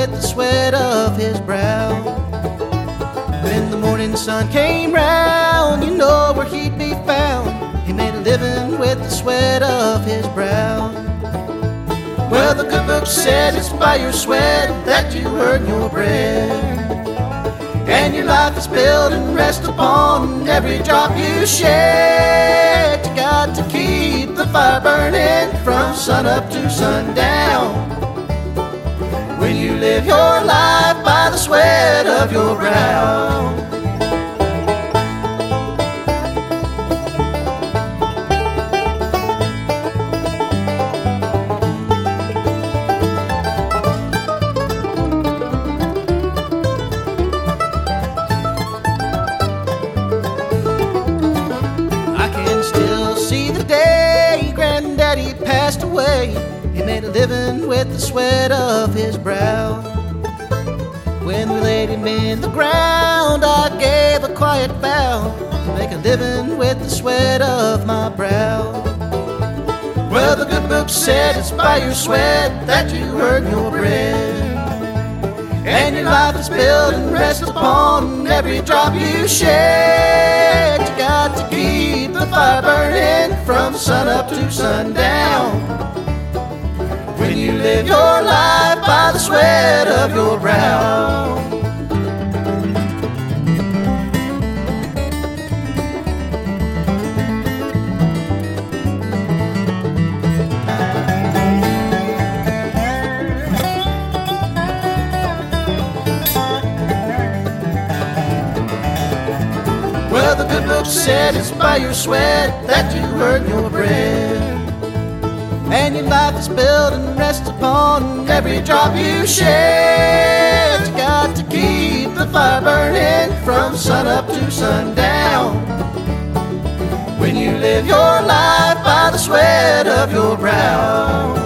with the sweat of his brow. When the morning sun came round, you know where he'd be found. He made a living with the sweat of his brow. Well, the good book said it's by your sweat that you earn your bread, and your life is built and rests upon every drop you shed. You got to keep the fire burning from sun up to sundown. When you live your life by the sweat of your brow. Granddaddy passed away. He made a living with the sweat of his brow. When we laid him in the ground, I gave a quiet vow to make a living with the sweat of my brow. Well, the good book said it's by your sweat that you earn your bread, and your life is built and rests upon every drop you shed. You got to keep the fire burning from sun up to sundown. When you live your life by the sweat of your brow. Well, the good book said it's by your sweat that you earn your bread, and your life is built and rests upon every drop you shed. You got to keep the fire burning from sun up to sundown. When you live your life by the sweat of your brow.